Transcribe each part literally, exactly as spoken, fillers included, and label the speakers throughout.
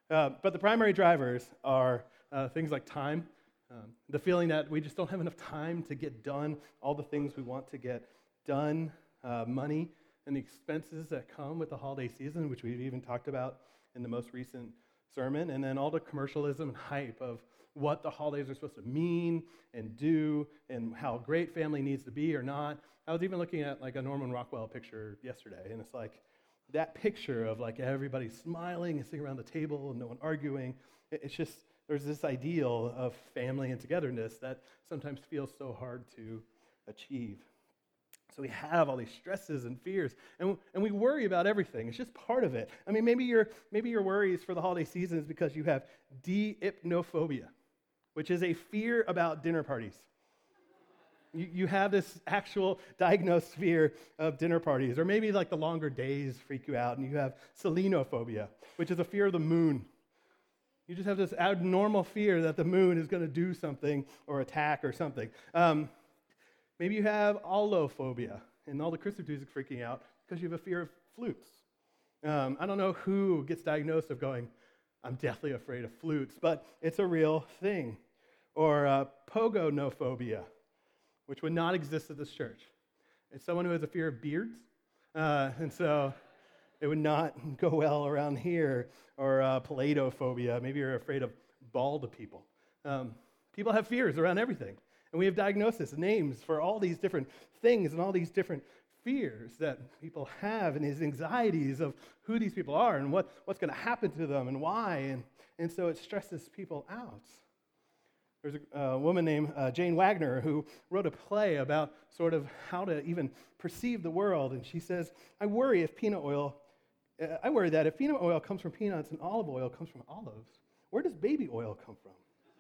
Speaker 1: Uh, but the primary drivers are uh, things like time, um, the feeling that we just don't have enough time to get done all the things we want to get done, uh, money, and the expenses that come with the holiday season, which we've even talked about in the most recent sermon, and then all the commercialism and hype of what the holidays are supposed to mean and do and how great family needs to be or not. I was even looking at like a Norman Rockwell picture yesterday, and it's like that picture of like everybody smiling and sitting around the table and no one arguing. It's just, there's this ideal of family and togetherness that sometimes feels so hard to achieve. So we have all these stresses and fears, and, and we worry about everything. It's just part of it. I mean, maybe your maybe your worries for the holiday season is because you have deipnophobia, which is a fear about dinner parties. You, you have this actual diagnosed fear of dinner parties, or maybe like the longer days freak you out, and you have selenophobia, which is a fear of the moon. You just have this abnormal fear that the moon is going to do something or attack or something. Um, maybe you have allophobia, and all the Christmas music freaking out because you have a fear of flutes. Um, I don't know who gets diagnosed of going, I'm deathly afraid of flutes, but it's a real thing. Or uh, pogonophobia, which would not exist at this church. It's someone who has a fear of beards, uh, and so it would not go well around here. Or uh, paladophobia, maybe you're afraid of bald people. Um, people have fears around everything, and we have diagnosis and names for all these different things and all these different fears that people have, and these anxieties of who these people are and what, what's going to happen to them and why, and, and so it stresses people out. There's a uh, woman named uh, Jane Wagner who wrote a play about sort of how to even perceive the world, and she says, I worry if peanut oil, uh, I worry that if peanut oil comes from peanuts and olive oil comes from olives, where does baby oil come from?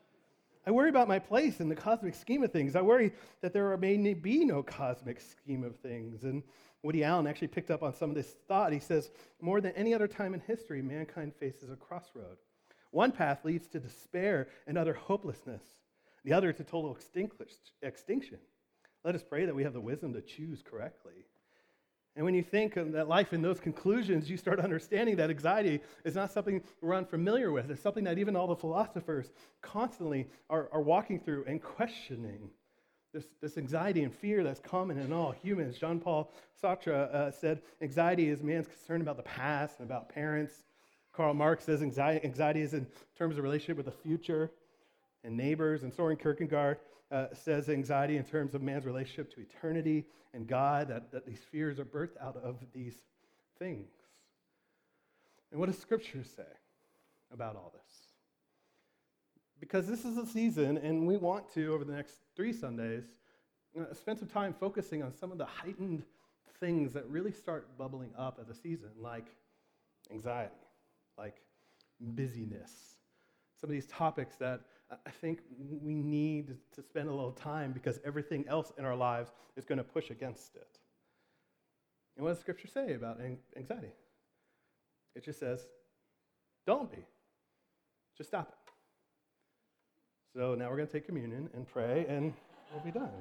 Speaker 1: I worry about my place in the cosmic scheme of things. I worry that there may be no cosmic scheme of things. And Woody Allen actually picked up on some of this thought. He says, more than any other time in history, mankind faces a crossroad. One path leads to despair and utter hopelessness. The other to total extinction. Let us pray that we have the wisdom to choose correctly. And when you think of that life in those conclusions, you start understanding that anxiety is not something we're unfamiliar with. It's something that even all the philosophers constantly are, are walking through and questioning. This, this anxiety and fear that's common in all humans. Jean-Paul Sartre uh, said, anxiety is man's concern about the past and about parents. Karl Marx says anxiety, anxiety is in terms of relationship with the future and neighbors. And Soren Kierkegaard uh, says anxiety in terms of man's relationship to eternity and God, that, that these fears are birthed out of these things. And what does Scripture say about all this? Because this is a season, and we want to, over the next three Sundays, uh, spend some time focusing on some of the heightened things that really start bubbling up at the season, like anxiety, like busyness, some of these topics that I think we need to spend a little time because everything else in our lives is going to push against it. And what does Scripture say about anxiety? It just says, don't be. Just stop it. So now we're going to take communion and pray, and we'll be done.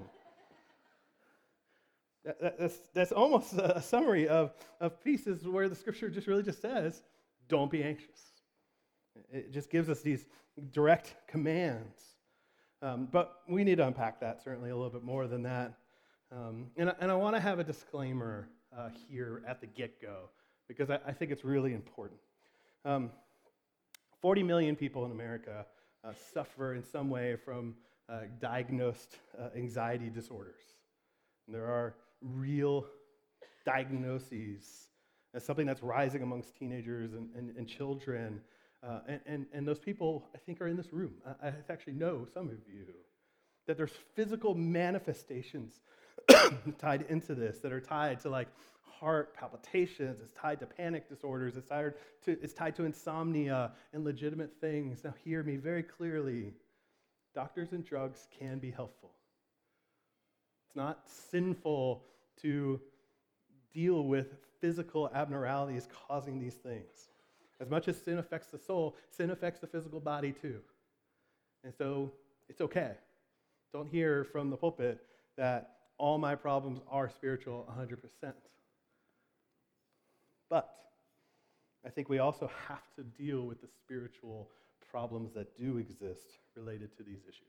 Speaker 1: That, that, that's, that's almost a summary of, of pieces where the Scripture just really just says, don't be anxious. It just gives us these direct commands. Um, but we need to unpack that certainly a little bit more than that. Um, and, I, and I want to have a disclaimer uh, here at the get-go, because I, I think it's really important. Um, forty million people in America uh, suffer in some way from uh, diagnosed uh, anxiety disorders. And there are real diagnoses as something that's rising amongst teenagers and, and, and children. Uh, and, and, and those people, I think, are in this room. I, I actually know some of you. That there's physical manifestations tied into this that are tied to like heart palpitations. It's tied to panic disorders. It's tied to, it's tied to insomnia and legitimate things. Now hear me very clearly. Doctors and drugs can be helpful. It's not sinful to deal with physical abnormalities causing these things. As much as sin affects the soul, sin affects the physical body too. And so it's okay. Don't hear from the pulpit that all my problems are spiritual one hundred percent. But I think we also have to deal with the spiritual problems that do exist related to these issues.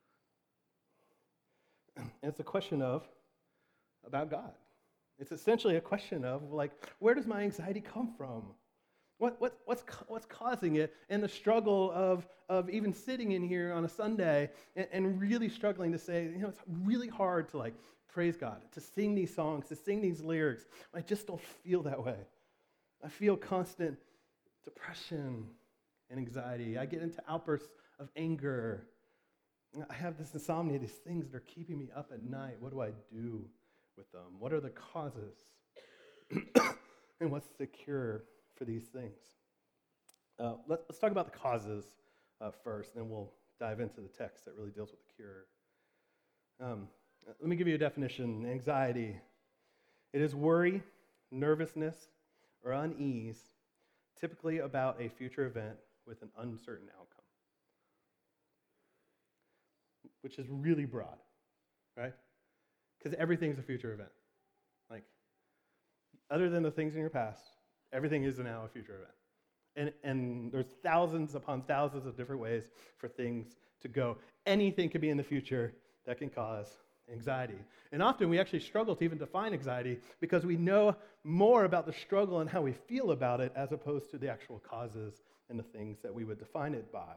Speaker 1: And it's a question of, about God. It's essentially a question of, like, where does my anxiety come from? What, what, what's, what's causing it? And the struggle of, of even sitting in here on a Sunday and, and really struggling to say, you know, it's really hard to, like, praise God, to sing these songs, to sing these lyrics. I just don't feel that way. I feel constant depression and anxiety. I get into outbursts of anger. I have this insomnia, these things that are keeping me up at night. What do I do with them? What are the causes? And what's the cure for these things? Uh, let, let's talk about the causes uh, first, then we'll dive into the text that really deals with the cure. Um, let me give you a definition. Anxiety. It is worry, nervousness, or unease, typically about a future event with an uncertain outcome, which is really broad, right? Because everything's a future event. Like, other than the things in your past, everything is now a future event. And, and there's thousands upon thousands of different ways for things to go. Anything could be in the future that can cause anxiety. And often we actually struggle to even define anxiety because we know more about the struggle and how we feel about it as opposed to the actual causes and the things that we would define it by.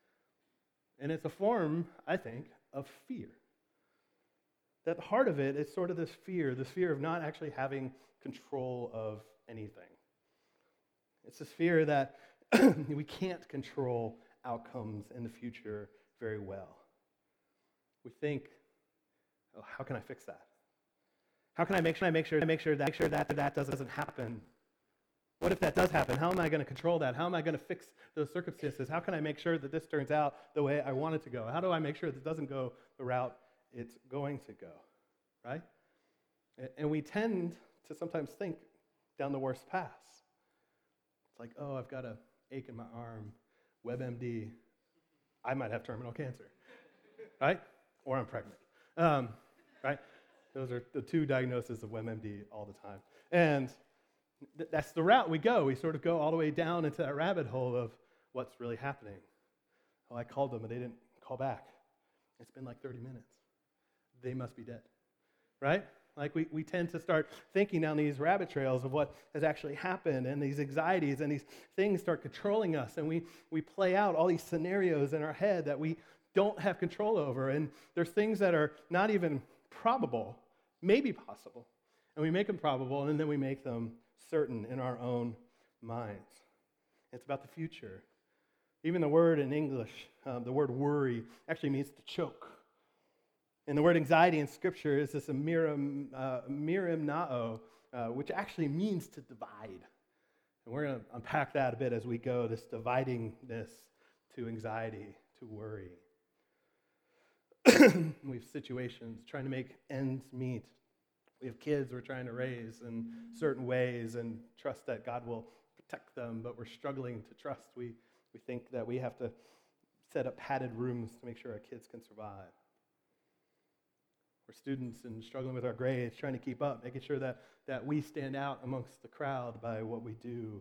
Speaker 1: And it's a form, I think, of fear. At the heart of it is sort of this fear, this fear of not actually having control of anything. It's this fear that we can't control outcomes in the future very well. We think, oh, how can I fix that? How can I make sure I make sure I make sure that make sure that that doesn't happen? What if that does happen? How am I going to control that? How am I going to fix those circumstances? How can I make sure that this turns out the way I want it to go? How do I make sure that it doesn't go the route it's going to go? Right? And we tend to sometimes think down the worst paths. It's like, oh, I've got an ache in my arm, WebMD. I might have terminal cancer, right? Or I'm pregnant, um, right? Those are the two diagnoses of WebMD all the time. And th- that's the route we go. We sort of go all the way down into that rabbit hole of what's really happening. Oh, I called them and they didn't call back. It's been like thirty minutes. They must be dead, right? Like we, we tend to start thinking down these rabbit trails of what has actually happened, and these anxieties and these things start controlling us, and we, we play out all these scenarios in our head that we don't have control over, and there's things that are not even probable, maybe possible, and we make them probable, and then we make them certain in our own minds. It's about the future. Even the word in English, um, the word worry, actually means to choke. And the word anxiety in Scripture is this mirim, uh, mirimnao, uh, which actually means to divide. And we're going to unpack that a bit as we go, this dividingness to anxiety, to worry. We have situations trying to make ends meet. We have kids we're trying to raise in certain ways and trust that God will protect them, but we're struggling to trust. We, we think that we have to set up padded rooms to make sure our kids can survive. We're students and struggling with our grades, trying to keep up, making sure that, that we stand out amongst the crowd by what we do.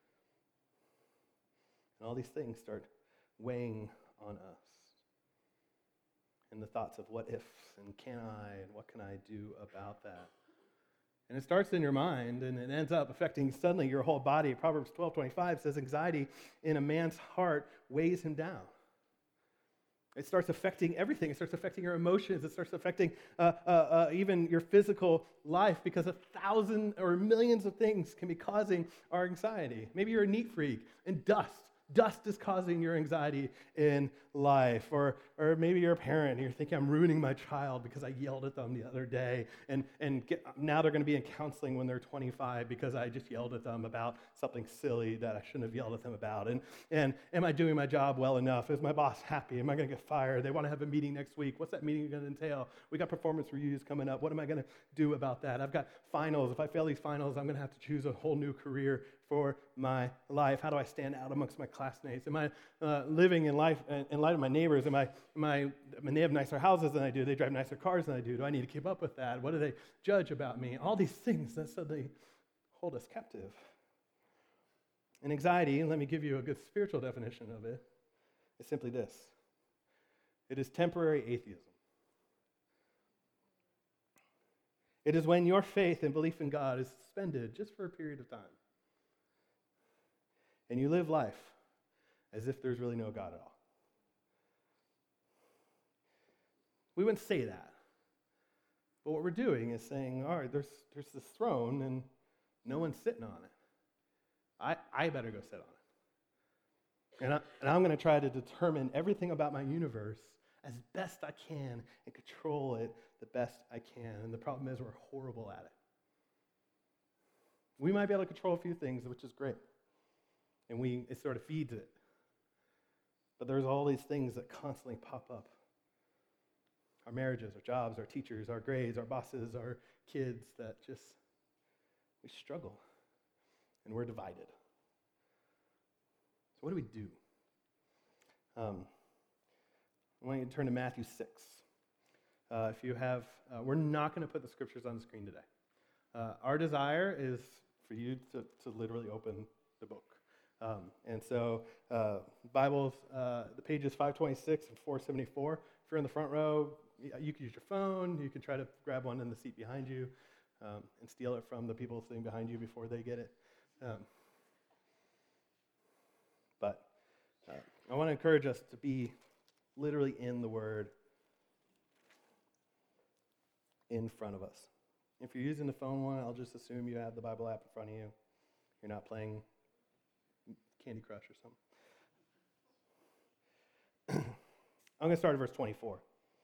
Speaker 1: And all these things start weighing on us. And the thoughts of what ifs and can I and what can I do about that. And it starts in your mind and it ends up affecting suddenly your whole body. Proverbs twelve twenty-five says anxiety in a man's heart weighs him down. It starts affecting everything. It starts affecting your emotions. It starts affecting uh, uh, uh, even your physical life because a thousand or millions of things can be causing our anxiety. Maybe you're a neat freak and dust. Dust is causing your anxiety in life. Or or maybe you're a parent and you're thinking, I'm ruining my child because I yelled at them the other day. And, and get, now they're going to be in counseling when they're twenty-five because I just yelled at them about something silly that I shouldn't have yelled at them about. And, and am I doing my job well enough? Is my boss happy? Am I going to get fired? They want to have a meeting next week. What's that meeting going to entail? We got performance reviews coming up. What am I going to do about that? I've got finals. If I fail these finals, I'm going to have to choose a whole new career for my life. How do I stand out amongst my classmates? Am I uh, living in life in light of my neighbors? Am I, am I, I mean, they have nicer houses than I do. They drive nicer cars than I do. Do I need to keep up with that? What do they judge about me? All these things that suddenly hold us captive. And anxiety, and let me give you a good spiritual definition of it, is simply this. It is temporary atheism. It is when your faith and belief in God is suspended just for a period of time. And you live life as if there's really no God at all. We wouldn't say that. But what we're doing is saying, all right, there's, there's this throne and no one's sitting on it. I, I better go sit on it. And, I, and I'm going to try to determine everything about my universe as best I can and control it the best I can. And the problem is we're horrible at it. We might be able to control a few things, which is great. And we it sort of feeds it. But there's all these things that constantly pop up. Our marriages, our jobs, our teachers, our grades, our bosses, our kids that just, we struggle. And we're divided. So what do we do? Um, I want you to turn to Matthew six. Uh, if you have, uh, we're not going to put the scriptures on the screen today. Uh, our desire is for you to, to literally open the book. Um, and so uh, Bibles, uh, the pages five twenty-six and four seventy-four. If you're in the front row, you can use your phone. You can try to grab one in the seat behind you um, and steal it from the people sitting behind you before they get it. Um, but uh, I want to encourage us to be literally in the Word in front of us. If you're using the phone one, I'll just assume you have the Bible app in front of you. You're not playing Candy Crush or something. I'm going to start at verse twenty-four.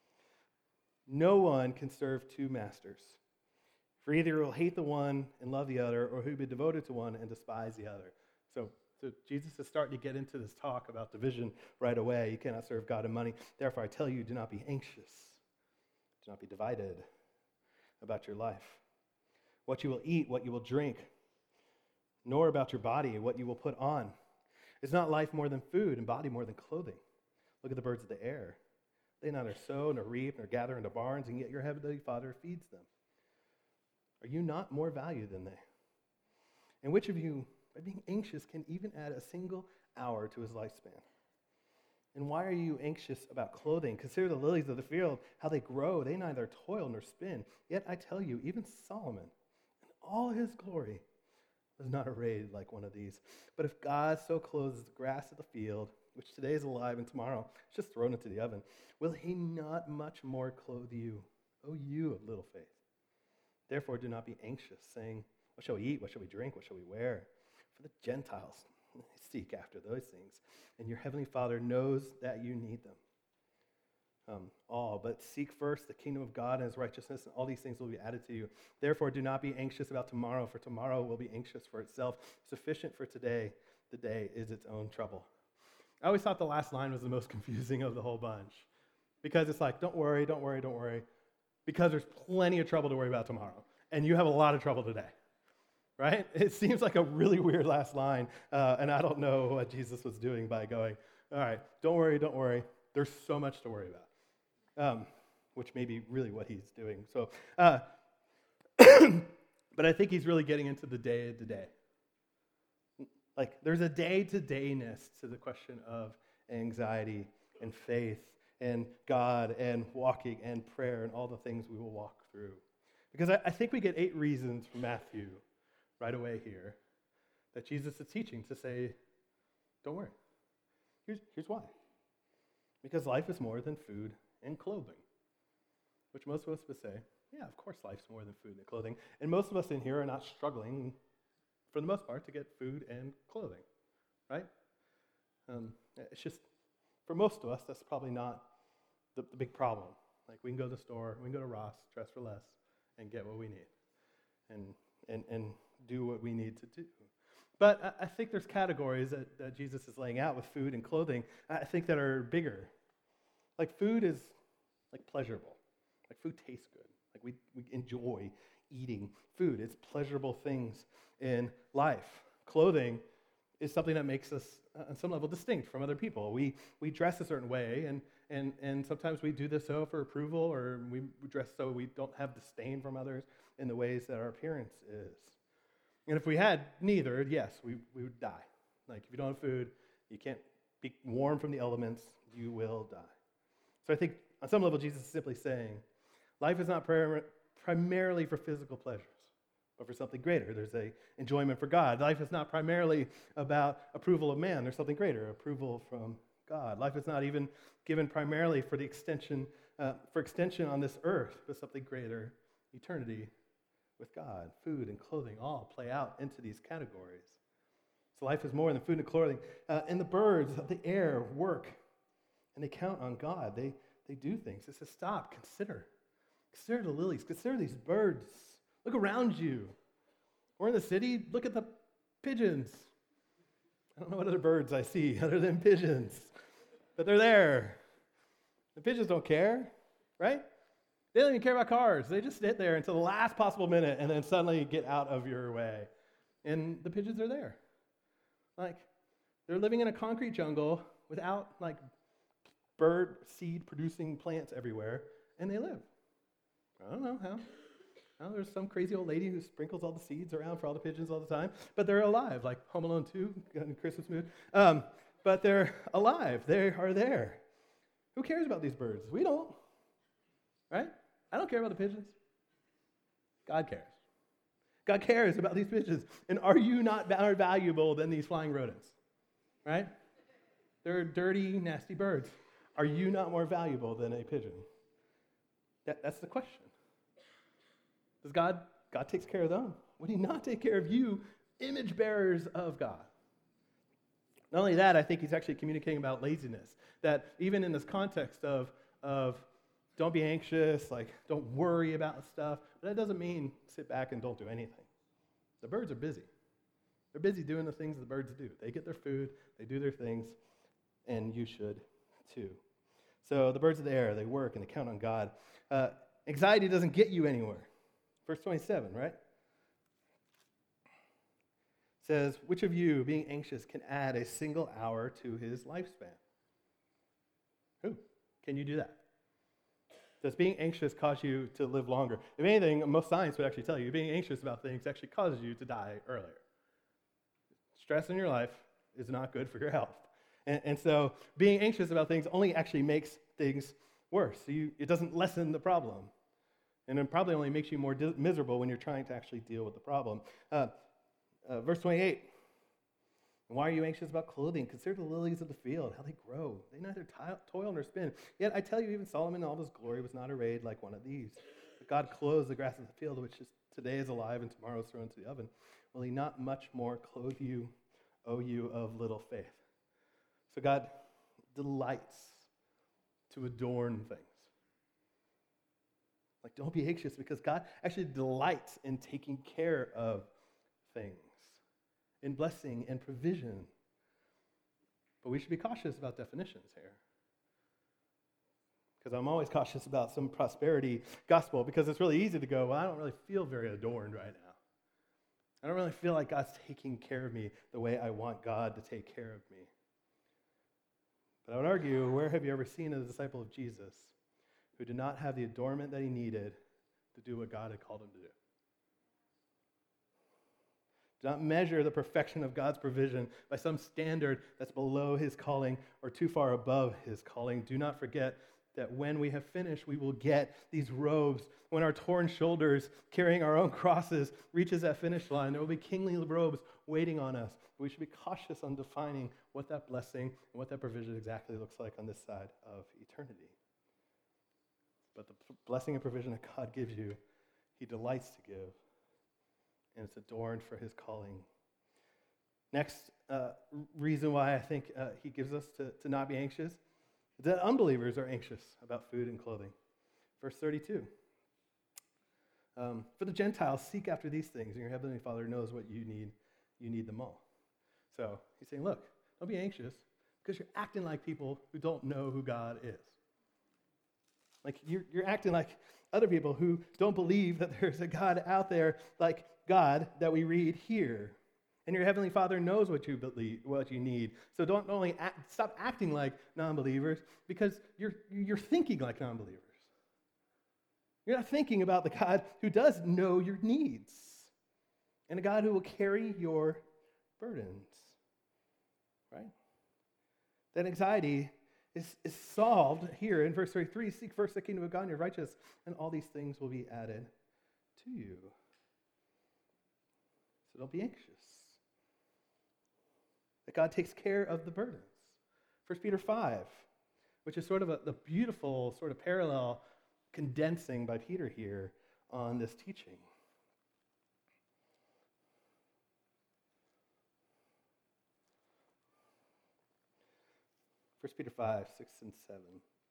Speaker 1: No one can serve two masters. For either he will hate the one and love the other, or he will be devoted to one and despise the other. So, so Jesus is starting to get into this talk about division right away. You cannot serve God and money. Therefore, I tell you, do not be anxious. Do not be divided about your life. What you will eat, what you will drink, nor about your body, what you will put on. Is not life more than food, and body more than clothing? Look at the birds of the air. They neither sow, nor reap, nor gather into barns, and yet your heavenly Father feeds them. Are you not more value than they? And which of you, by being anxious, can even add a single hour to his lifespan? And why are you anxious about clothing? Consider the lilies of the field, how they grow. They neither toil nor spin. Yet I tell you, even Solomon, in all his glory, was not arrayed like one of these. But if God so clothes the grass of the field, which today is alive and tomorrow is just thrown into the oven, will he not much more clothe you, O you of little faith? Therefore do not be anxious, saying, what shall we eat? What shall we drink? What shall we wear? For the Gentiles seek after those things, and your heavenly Father knows that you need them. Um, all, but seek first the kingdom of God and his righteousness, and all these things will be added to you. Therefore do not be anxious about tomorrow, for tomorrow will be anxious for itself. Sufficient for today, the day is its own trouble. I always thought the last line was the most confusing of the whole bunch, because it's like, don't worry, don't worry, don't worry, because there's plenty of trouble to worry about tomorrow, and you have a lot of trouble today, right? It seems like a really weird last line, uh, and I don't know what Jesus was doing by going, all right, don't worry, don't worry, there's so much to worry about, um, which may be really what he's doing. So, uh, but I think he's really getting into the day-to-day. Like, there's a day-to-dayness to the question of anxiety and faith and God and walking and prayer and all the things we will walk through. Because I, I think we get eight reasons from Matthew right away here that Jesus is teaching to say, don't worry. Here's, here's why. Because life is more than food and clothing, which most of us would say, yeah, of course life's more than food and clothing. And most of us in here are not struggling for the most part, to get food and clothing, right? Um, it's just, for most of us, that's probably not the, the big problem. Like, we can go to the store, we can go to Ross, dress for less, and get what we need, and and and do what we need to do. But I, I think there's categories that, that Jesus is laying out with food and clothing, I think that are bigger. Like, food is, like, pleasurable. Like, food tastes good. Like, we, we enjoy eating food. It's pleasurable things in life. Clothing is something that makes us, uh, on some level, distinct from other people. We we dress a certain way, and and and sometimes we do this so for approval, or we dress so we don't have disdain from others in the ways that our appearance is. And if we had neither, yes, we, we would die. Like, if you don't have food, you can't be warm from the elements, you will die. So I think on some level, Jesus is simply saying, life is not prim- primarily for physical pleasures, but for something greater. There's a enjoyment for God. Life is not primarily about approval of man. There's something greater, approval from God. Life is not even given primarily for the extension, uh, for extension on this earth, but something greater, eternity with God. Food and clothing all play out into these categories. So life is more than food and clothing. Uh, and the birds of the air work, and they count on God. They they do things. It says, stop, consider. Consider the lilies. Consider these birds. Look around you. We're in the city. Look at the pigeons. I don't know what other birds I see other than pigeons, but they're there. The pigeons don't care, right? They don't even care about cars. They just sit there until the last possible minute and then suddenly get out of your way. And the pigeons are there. Like, they're living in a concrete jungle without, like, bird seed producing plants everywhere, and they live. I don't know how. Well, there's some crazy old lady who sprinkles all the seeds around for all the pigeons all the time, but they're alive, like Home Alone two, in Christmas mood. Um, but they're alive. They are there. Who cares about these birds? We don't, right? I don't care about the pigeons. God cares. God cares about these pigeons. And are you not more valuable than these flying rodents, right? They're dirty, nasty birds. Are you not more valuable than a pigeon? That, that's the question. Does God, God takes care of them? Would he not take care of you, image bearers of God? Not only that, I think he's actually communicating about laziness. That even in this context of, of don't be anxious, like don't worry about stuff, but that doesn't mean sit back and don't do anything. The birds are busy. They're busy doing the things the birds do. They get their food, they do their things, and you should too. So the birds of the air, they work and they count on God. Uh, anxiety doesn't get you anywhere. Verse twenty-seven, right? Says, which of you, being anxious, can add a single hour to his lifespan? Who? Can you do that? Does being anxious cause you to live longer? If anything, most science would actually tell you being anxious about things actually causes you to die earlier. Stress in your life is not good for your health. And, and so being anxious about things only actually makes things worse. So you, it doesn't lessen the problem. And it probably only makes you more di- miserable when you're trying to actually deal with the problem. Uh, uh, verse twenty-eight. And why are you anxious about clothing? Consider the lilies of the field, how they grow. They neither toil nor spin. Yet I tell you, even Solomon in all his glory was not arrayed like one of these. But God clothes the grass of the field, which is today is alive and tomorrow is thrown into the oven. Will he not much more clothe you, O you of little faith? So God delights to adorn things. Like, don't be anxious, because God actually delights in taking care of things, in blessing and provision. But we should be cautious about definitions here. Because I'm always cautious about some prosperity gospel, because it's really easy to go, well, I don't really feel very adorned right now. I don't really feel like God's taking care of me the way I want God to take care of me. But I would argue, where have you ever seen a disciple of Jesus who did not have the adornment that he needed to do what God had called him to do? Do not measure the perfection of God's provision by some standard that's below his calling or too far above his calling. Do not forget that when we have finished, we will get these robes. When our torn shoulders, carrying our own crosses, reaches that finish line, there will be kingly robes waiting on us. We should be cautious on defining what that blessing and what that provision exactly looks like on this side of eternity. But the blessing and provision that God gives you, he delights to give, and it's adorned for his calling. Next uh, reason why I think uh, he gives us to, to not be anxious is that unbelievers are anxious about food and clothing. Verse thirty-two. Um, For the Gentiles, seek after these things, and your heavenly Father knows what you need. You need them all. So he's saying, look, don't be anxious, because you're acting like people who don't know who God is. Like, you're, you're acting like other people who don't believe that there's a God out there like God that we read here. And your heavenly Father knows what you believe, what you need. So don't only act, stop acting like non-believers, because you're you're thinking like non-believers. You're not thinking about the God who does know your needs, and a God who will carry your burdens. right? That anxiety is, is solved here in verse thirty-three. Seek first the kingdom of God and your righteousness, and all these things will be added to you. So don't be anxious. That God takes care of the burdens. First Peter five, which is sort of a, the beautiful sort of parallel condensing by Peter here on this teaching. First Peter five, six and seven.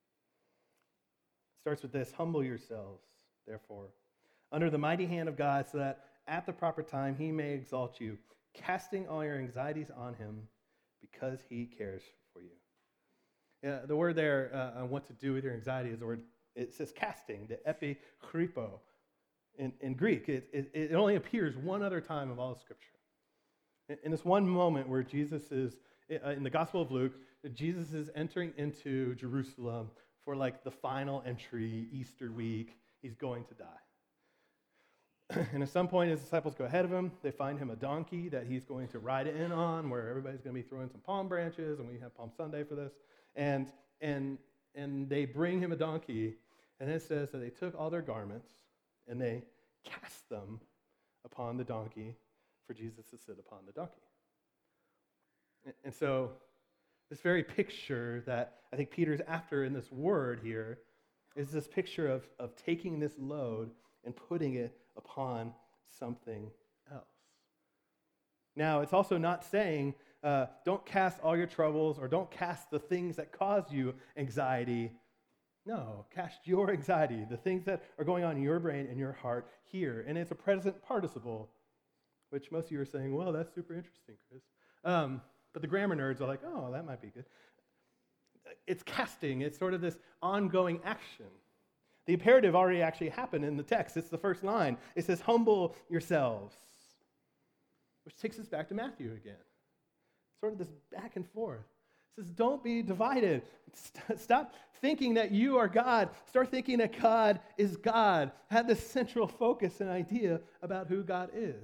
Speaker 1: It starts with this: humble yourselves, therefore, under the mighty hand of God, so that at the proper time he may exalt you, casting all your anxieties on him, because he cares for you. Yeah, the word there uh, on what to do with your anxiety is the word, it says casting, the epikripo. In, in Greek, it, it, it only appears one other time of all of Scripture. In, in this one moment where Jesus is, uh, in the Gospel of Luke, Jesus is entering into Jerusalem for like the final entry, Easter week. He's going to die. And at some point, his disciples go ahead of him. They find him a donkey that he's going to ride in on, where everybody's going to be throwing some palm branches, and we have Palm Sunday for this. And and and they bring him a donkey, and it says that they took all their garments, and they cast them upon the donkey for Jesus to sit upon the donkey. And, and so this very picture that I think Peter's after in this word here is this picture of, of taking this load and putting it upon something else. Now, it's also not saying uh, don't cast all your troubles or don't cast the things that cause you anxiety. No, cast your anxiety, the things that are going on in your brain and your heart here. And it's a present participle, which most of you are saying, well, that's super interesting, Chris. Um, but the grammar nerds are like, oh, that might be good. It's casting. It's sort of this ongoing action. The imperative already actually happened in the text. It's the first line. It says, humble yourselves, which takes us back to Matthew again. Sort of this back and forth. It says, don't be divided. Stop thinking that you are God. Start thinking that God is God. Have this central focus and idea about who God is.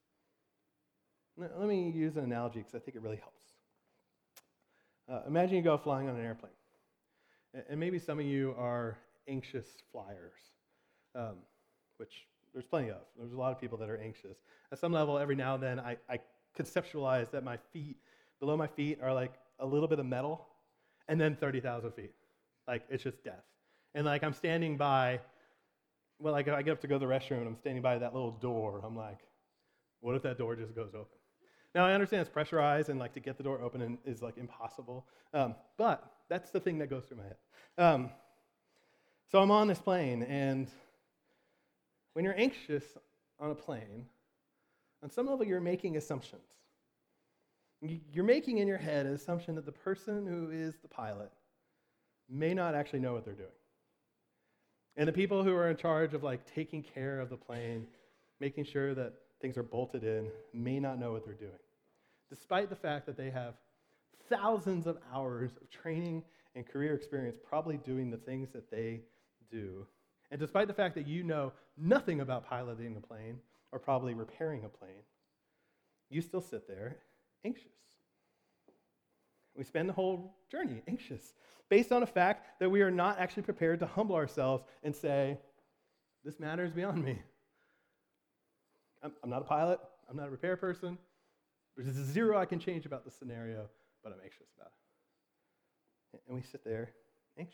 Speaker 1: Let me use an analogy because I think it really helps. Uh, imagine you go flying on an airplane. And maybe some of you are anxious flyers, um, which there's plenty of. There's a lot of people that are anxious. At some level, every now and then, I, I conceptualize that my feet, below my feet, are like a little bit of metal, and then thirty thousand feet. Like, it's just death. And like, I'm standing by, well, like, I get up to go to the restroom, and I'm standing by that little door. I'm like, what if that door just goes open? Now, I understand it's pressurized, and like to get the door open is like impossible. Um, but that's the thing that goes through my head. Um, so I'm on this plane, and when you're anxious on a plane, on some level, you're making assumptions. You're making in your head an assumption that the person who is the pilot may not actually know what they're doing. And the people who are in charge of like taking care of the plane, making sure that things are bolted in, may not know what they're doing, despite the fact that they have thousands of hours of training and career experience probably doing the things that they do. And despite the fact that you know nothing about piloting a plane or probably repairing a plane, you still sit there anxious. We spend the whole journey anxious, based on a fact that we are not actually prepared to humble ourselves and say, this matter is beyond me. I'm, I'm not a pilot. I'm not a repair person. There's zero I can change about the scenario, but I'm anxious about it. And we sit there anxious.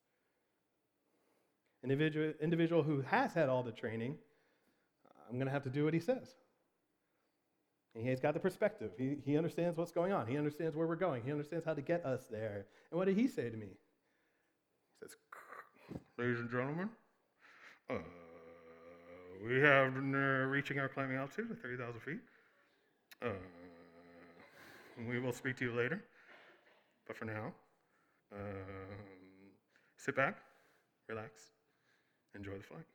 Speaker 1: An individual, individual who has had all the training, I'm going to have to do what he says. And he's got the perspective. He, he understands what's going on. He understands where we're going. He understands how to get us there. And what did he say to me? He says, ladies and gentlemen, uh, we have been uh, reaching our climbing altitude of thirty thousand feet. Uh, we will speak to you later. But for now, um, sit back, relax, enjoy the flight.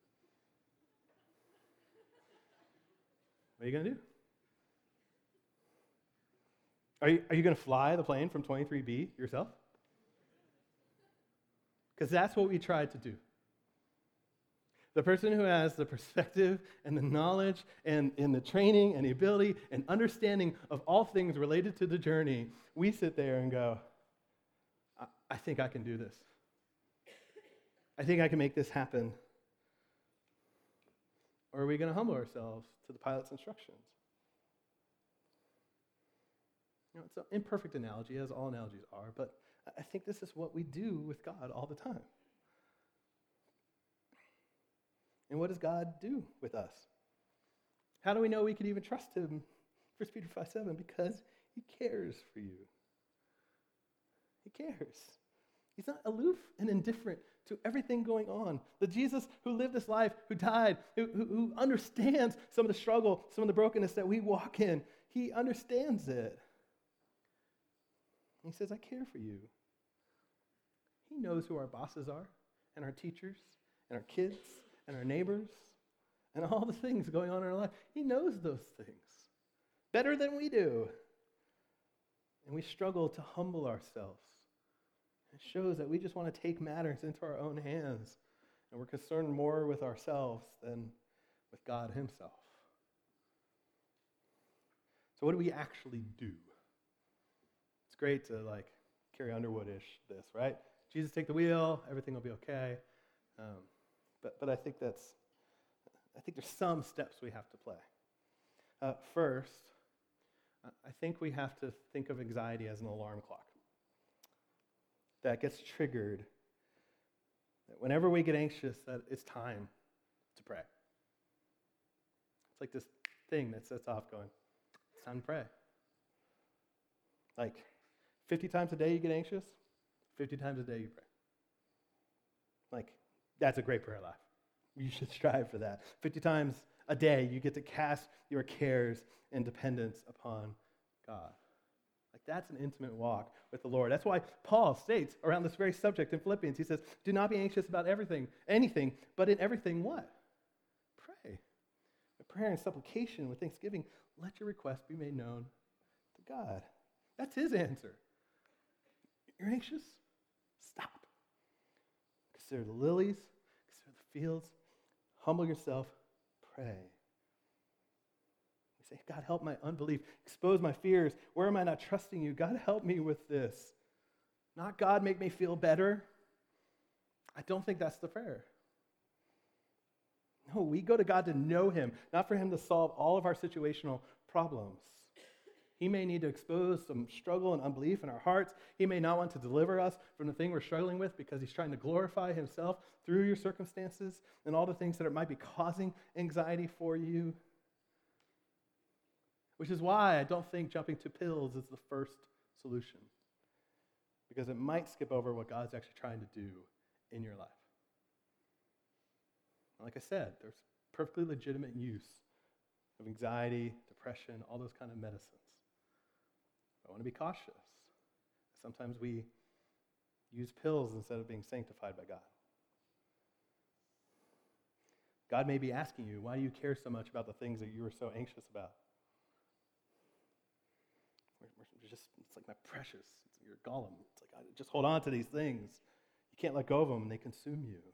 Speaker 1: What are you going to do? Are you, are you going to fly the plane from twenty-three B yourself? Because that's what we tried to do. The person who has the perspective and the knowledge and, and the training and the ability and understanding of all things related to the journey, we sit there and go, I, I think I can do this. I think I can make this happen. Or are we going to humble ourselves to the pilot's instructions? You know, it's an imperfect analogy, as all analogies are, but I think this is what we do with God all the time. And what does God do with us? How do we know we can even trust him? First Peter five seven, because he cares for you. He cares. He's not aloof and indifferent to everything going on. The Jesus who lived this life, who died, who, who, who understands some of the struggle, some of the brokenness that we walk in, he understands it. He says, I care for you. He knows who our bosses are, and our teachers, and our kids, and our neighbors, and all the things going on in our life. He knows those things better than we do. And we struggle to humble ourselves. It shows that we just want to take matters into our own hands, and we're concerned more with ourselves than with God himself. So what do we actually do? It's great to, like, Carrie Underwood-ish this, right? Jesus, take the wheel, everything will be okay. Um, but but I think that's, I think there's some steps we have to play. Uh, first, I think we have to think of anxiety as an alarm clock that gets triggered. That whenever we get anxious, that it's time to pray. It's like this thing that sets off going, it's time to pray. Like, fifty times a day you get anxious, fifty times a day you pray. Like, that's a great prayer life. You should strive for that. fifty times a day you get to cast your cares and dependence upon God. Like, that's an intimate walk with the Lord. That's why Paul states around this very subject in Philippians, he says, do not be anxious about everything, anything, but in everything what? Pray. With prayer and supplication, with thanksgiving, let your requests be made known to God. That's his answer. You're anxious? Stop. Consider the lilies, consider the fields, humble yourself, pray. You say, God, help my unbelief, expose my fears. Where am I not trusting you? God, help me with this. Not God, make me feel better. I don't think that's the prayer. No, we go to God to know him, not for him to solve all of our situational problems. He may need to expose some struggle and unbelief in our hearts. He may not want to deliver us from the thing we're struggling with because he's trying to glorify himself through your circumstances and all the things that it might be causing anxiety for you. Which is why I don't think jumping to pills is the first solution. Because it might skip over what God's actually trying to do in your life. Like I said, there's perfectly legitimate use of anxiety, depression, all those kind of medicines. I want to be cautious. Sometimes we use pills instead of being sanctified by God. God may be asking you, why do you care so much about the things that you are so anxious about? We're, we're just, it's like my precious, it's your golem. It's like, I just hold on to these things. You can't let go of them, and they consume you.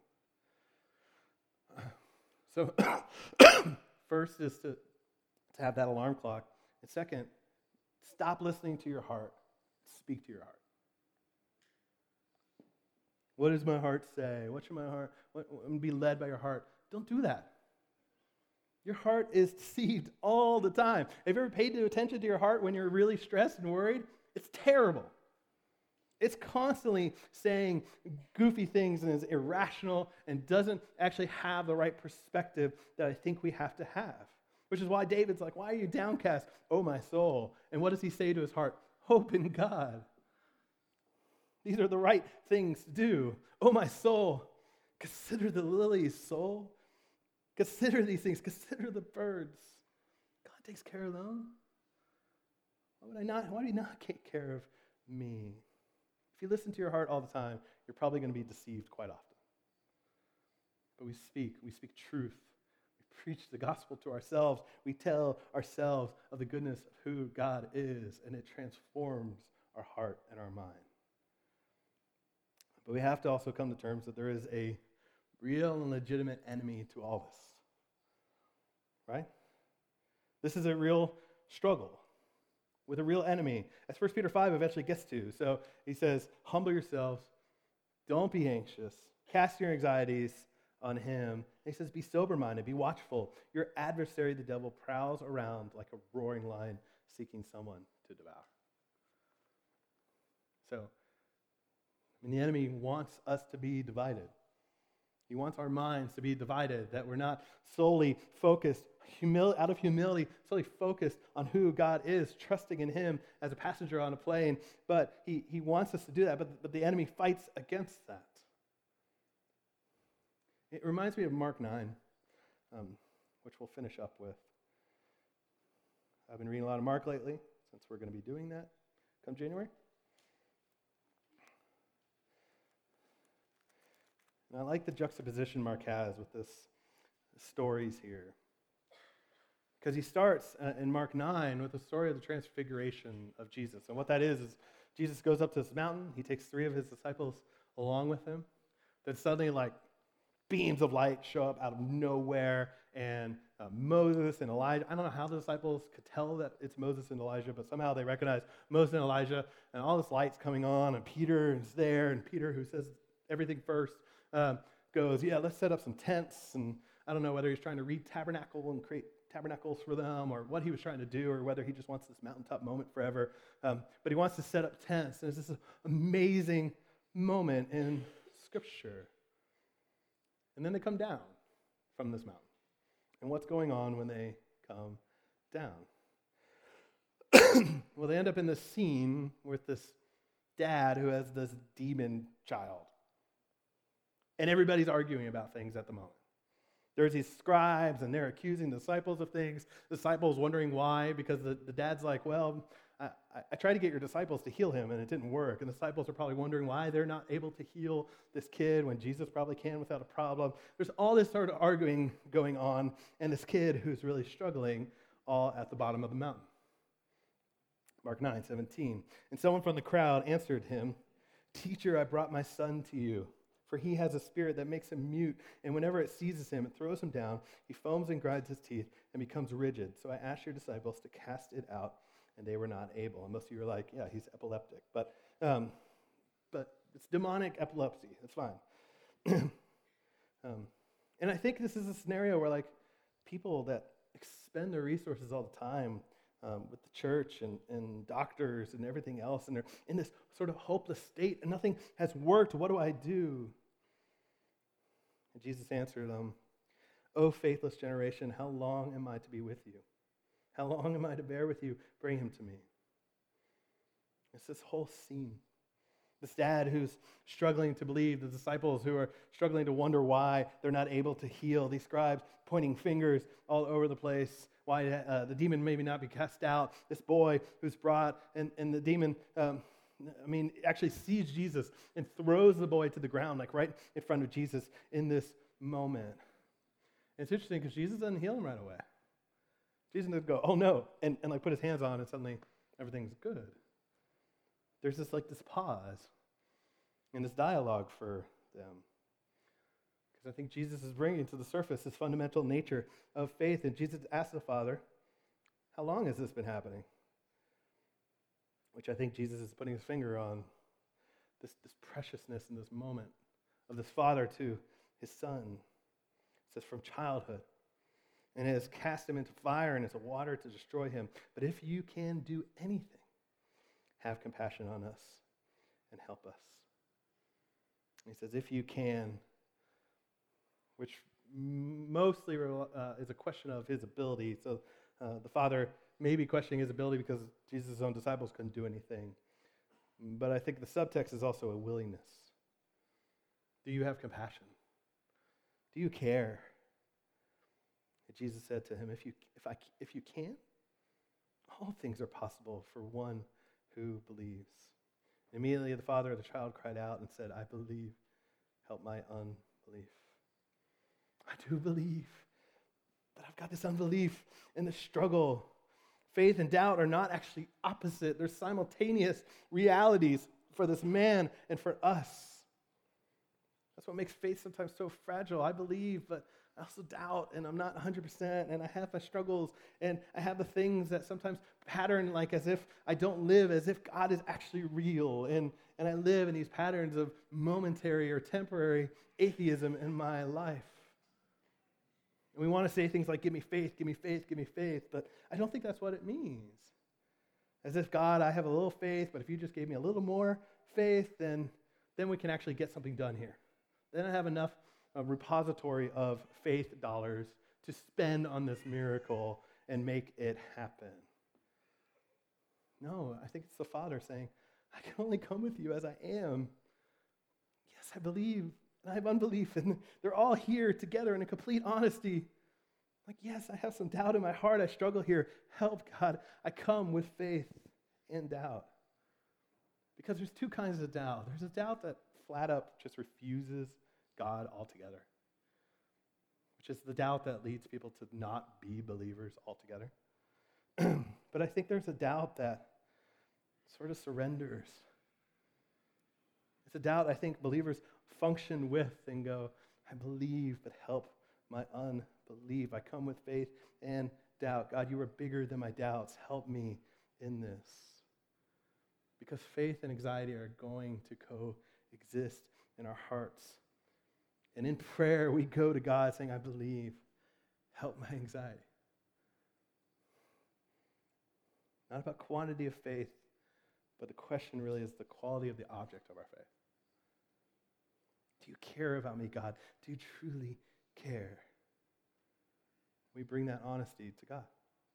Speaker 1: So, first is to, to have that alarm clock. And second, stop listening to your heart. Speak to your heart. What does my heart say? What should my heart, what, I'm be led by your heart. Don't do that. Your heart is deceived all the time. Have you ever paid attention to your heart when you're really stressed and worried? It's terrible. It's constantly saying goofy things and is irrational and doesn't actually have the right perspective that I think we have to have. Which is why David's like, why are you downcast, oh my soul? And what does he say to his heart? Hope in God. These are the right things to do. Oh my soul, consider the lilies, soul. Consider these things. Consider the birds. God takes care of them. Why would I not? Why do you not take care of me? If you listen to your heart all the time, you're probably going to be deceived quite often. But we speak. We speak truth. Preach the gospel to ourselves. We tell ourselves of the goodness of who God is, and it transforms our heart and our mind. But we have to also come to terms that there is a real and legitimate enemy to all this. Right? This is a real struggle with a real enemy, as First Peter five eventually gets to. So he says, humble yourselves, don't be anxious, cast your anxieties on him. And he says, be sober-minded, be watchful. Your adversary, the devil, prowls around like a roaring lion seeking someone to devour. So, I mean, the enemy wants us to be divided. He wants our minds to be divided, that we're not solely focused, humil- out of humility, solely focused on who God is, trusting in him as a passenger on a plane. But he, he wants us to do that, but, but the enemy fights against that. It reminds me of Mark nine, um, which we'll finish up with. I've been reading a lot of Mark lately, since we're going to be doing that come January. And I like the juxtaposition Mark has with this stories here. Because he starts uh, in Mark nine with the story of the transfiguration of Jesus. And what that is, is Jesus goes up to this mountain. He takes three of his disciples along with him. Then suddenly, like, beams of light show up out of nowhere. And uh, Moses and Elijah, I don't know how the disciples could tell that it's Moses and Elijah, but somehow they recognize Moses and Elijah. And all this light's coming on, and Peter is there. And Peter, who says everything first, Um, goes, yeah, let's set up some tents. And I don't know whether he's trying to re-tabernacle and create tabernacles for them, or what he was trying to do, or whether he just wants this mountaintop moment forever. Um, but he wants to set up tents. And it's this amazing moment in Scripture. And then they come down from this mountain. And what's going on when they come down? Well, they end up in this scene with this dad who has this demon child. And everybody's arguing about things at the moment. There's these scribes, and they're accusing the disciples of things. The disciples wondering why, because the, the dad's like, well, I, I tried to get your disciples to heal him, and it didn't work. And the disciples are probably wondering why they're not able to heal this kid when Jesus probably can without a problem. There's all this sort of arguing going on, and this kid who's really struggling, all at the bottom of the mountain. Mark nine seventeen. And someone from the crowd answered him, "Teacher, I brought my son to you. For he has a spirit that makes him mute, and whenever it seizes him, it throws him down. He foams and grinds his teeth and becomes rigid. So I asked your disciples to cast it out, and they were not able." And most of you are like, yeah, he's epileptic. But um, but it's demonic epilepsy. It's fine. um, and I think this is a scenario where, like, people that expend their resources all the time um, with the church and, and doctors and everything else, and they're in this sort of hopeless state, and nothing has worked. What do I do? And Jesus answered them, "O faithless generation, how long am I to be with you? How long am I to bear with you? Bring him to me." It's this whole scene. This dad who's struggling to believe, the disciples who are struggling to wonder why they're not able to heal, these scribes pointing fingers all over the place, why uh, the demon maybe not be cast out, this boy who's brought, and, and the demon, um, I mean, actually sees Jesus and throws the boy to the ground, like right in front of Jesus in this moment. And it's interesting because Jesus doesn't heal him right away. Jesus doesn't go, "Oh no," and, and like put his hands on, and suddenly everything's good. There's this like this pause and this dialogue for them. Because I think Jesus is bringing to the surface this fundamental nature of faith. And Jesus asked the Father, "How long has this been happening?" Which I think Jesus is putting his finger on, this, this preciousness in this moment of this Father to his Son. It says from childhood. And it has cast him into fire and into water to destroy him. But if you can do anything, have compassion on us and help us. He says, if you can, which mostly uh, is a question of his ability. So uh, the Father may be questioning his ability because Jesus' own disciples couldn't do anything. But I think the subtext is also a willingness. Do you have compassion? Do you care? And Jesus said to him, if you, if I, if you can, all things are possible for one who believes. Immediately the father of the child cried out and said, "I believe, help my unbelief." I do believe, but I've got this unbelief and this struggle. Faith and doubt are not actually opposite. They're simultaneous realities for this man and for us. That's what makes faith sometimes so fragile. I believe, but I also doubt, and I'm not one hundred percent, and I have my struggles, and I have the things that sometimes pattern like as if I don't live, as if God is actually real, and, and I live in these patterns of momentary or temporary atheism in my life. And we want to say things like, give me faith, give me faith, give me faith, but I don't think that's what it means. As if, God, I have a little faith, but if you just gave me a little more faith, then, then we can actually get something done here. Then I have enough a repository of faith dollars to spend on this miracle and make it happen. No, I think it's the Father saying, I can only come with you as I am. Yes, I believe, and I have unbelief, and they're all here together in a complete honesty. Like, yes, I have some doubt in my heart. I struggle here. Help, God. I come with faith and doubt. Because there's two kinds of doubt. There's a doubt that flat up just refuses God altogether, which is the doubt that leads people to not be believers altogether. But I think there's a doubt that sort of surrenders. It's a doubt I think believers function with and go, I believe, but help my unbelief. I come with faith and doubt. God, you are bigger than my doubts. Help me in this. Because faith and anxiety are going to coexist in our hearts. And in prayer, we go to God saying, I believe, help my anxiety. Not about quantity of faith, but the question really is the quality of the object of our faith. Do you care about me, God? Do you truly care? We bring that honesty to God.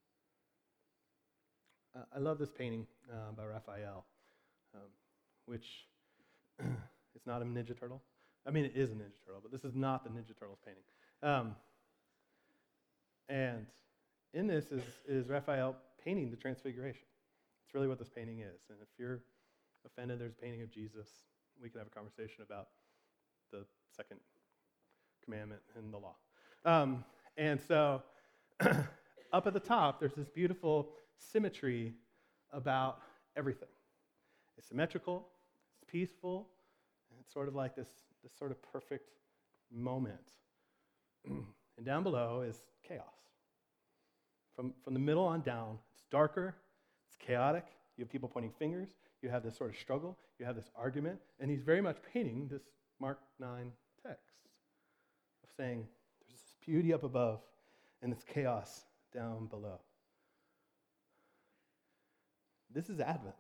Speaker 1: Uh, I love this painting uh, by Raphael, um, which it's not a Ninja Turtle. I mean, it is a Ninja Turtle, but this is not the Ninja Turtles painting. Um, and in this is, is Raphael painting the Transfiguration. It's really what this painting is. And if you're offended there's a painting of Jesus, we can have a conversation about the second commandment in the law. Um, and so up at the top, there's this beautiful symmetry about everything. It's symmetrical, it's peaceful, and it's sort of like this this sort of perfect moment. And down below is chaos. From, from the middle on down, it's darker, it's chaotic, you have people pointing fingers, you have this sort of struggle, you have this argument, and he's very much painting this Mark nine text of saying there's this beauty up above and this chaos down below. This is Advent,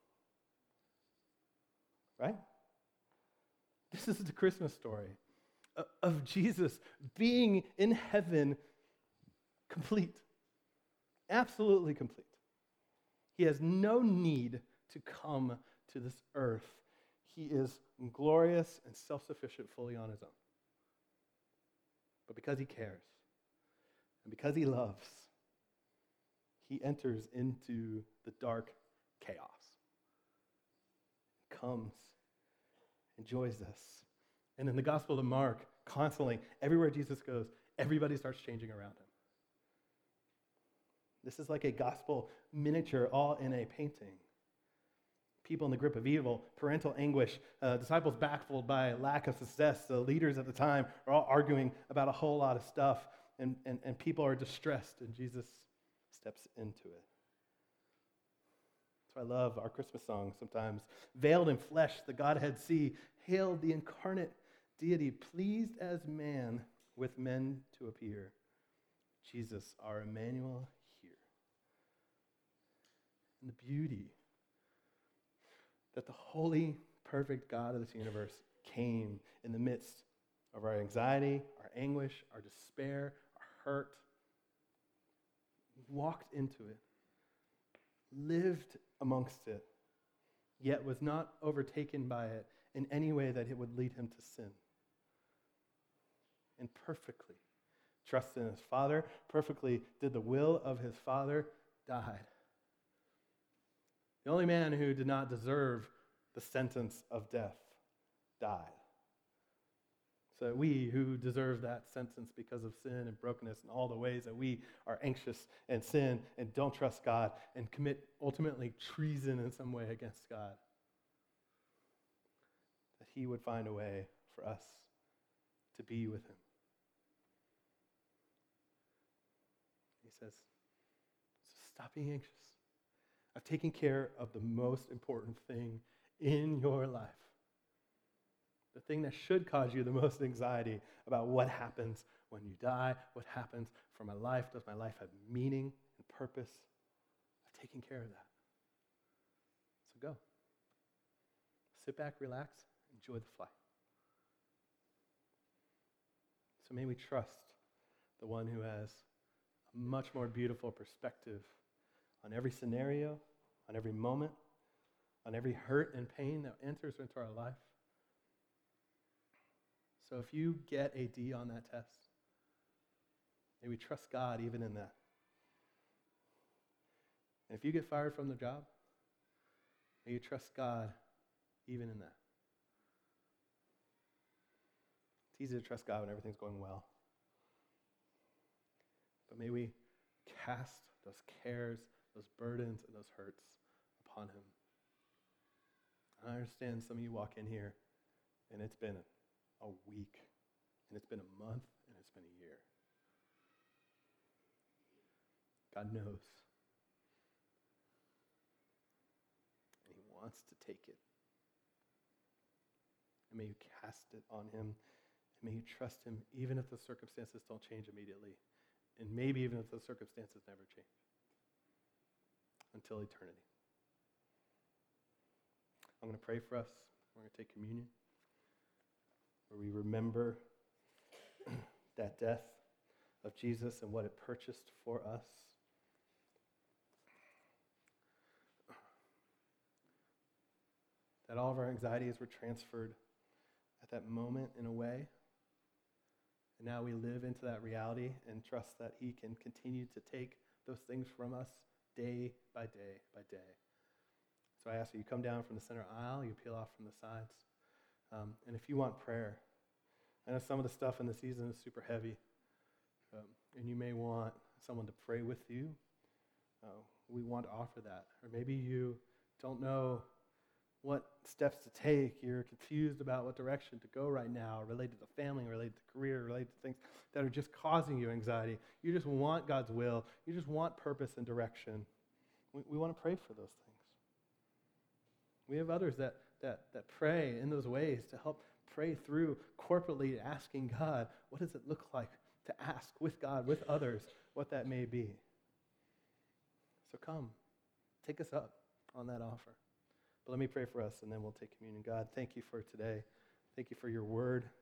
Speaker 1: right? This is the Christmas story of Jesus being in heaven complete, absolutely complete. He has no need to come to this earth. He is glorious and self-sufficient fully on his own. But because he cares and because he loves, he enters into the dark chaos, comes, enjoys us. And in the Gospel of Mark, constantly, everywhere Jesus goes, everybody starts changing around him. This is like a gospel miniature all in a painting. People in the grip of evil, parental anguish, uh, disciples baffled by lack of success. The leaders at the time are all arguing about a whole lot of stuff, and, and, and people are distressed, and Jesus steps into it. That's why I love our Christmas song sometimes. Veiled in flesh, the Godhead see, hailed the incarnate deity, pleased as man with men to appear. Jesus, our Emmanuel, here. And the beauty that the holy, perfect God of this universe came in the midst of our anxiety, our anguish, our despair, our hurt, walked into it, lived amongst it, yet was not overtaken by it in any way that it would lead him to sin. And perfectly trusted in his Father, perfectly did the will of his Father, died. The only man who did not deserve the sentence of death died. So that we who deserve that sentence because of sin and brokenness and all the ways that we are anxious and sin and don't trust God and commit ultimately treason in some way against God, that he would find a way for us to be with him. He says, so stop being anxious. I've taken care of the most important thing in your life. The thing that should cause you the most anxiety about what happens when you die, what happens for my life, does my life have meaning and purpose? I've taken care of that. So go. Sit back, relax, enjoy the flight. So may we trust the one who has a much more beautiful perspective on every scenario, on every moment, on every hurt and pain that enters into our life. So if you get a D on that test, may we trust God even in that. And if you get fired from the job, may you trust God even in that. It's easy to trust God when everything's going well. But may we cast those cares, those burdens, and those hurts upon him. I understand some of you walk in here, and it's been a week, and it's been a month, and it's been a year. God knows. And he wants to take it. And may you cast it on him, and may you trust him even if the circumstances don't change immediately, and maybe even if the circumstances never change until eternity. I'm going to pray for us. We're going to take communion, where we remember that death of Jesus and what it purchased for us. That all of our anxieties were transferred at that moment in a way. And now we live into that reality and trust that he can continue to take those things from us day by day by day. So I ask that you come down from the center aisle, you peel off from the sides. Um, and if you want prayer, I know some of the stuff in the season is super heavy, um, and you may want someone to pray with you. Uh, we want to offer that. Or maybe you don't know what steps to take. You're confused about what direction to go right now, related to family, related to career, related to things that are just causing you anxiety. You just want God's will. You just want purpose and direction. We, we want to pray for those things. We have others that, that, that pray in those ways to help pray through corporately asking God, what does it look like to ask with God, with others, what that may be. So come, take us up on that offer. But let me pray for us, and then we'll take communion. God, thank you for today. Thank you for your word.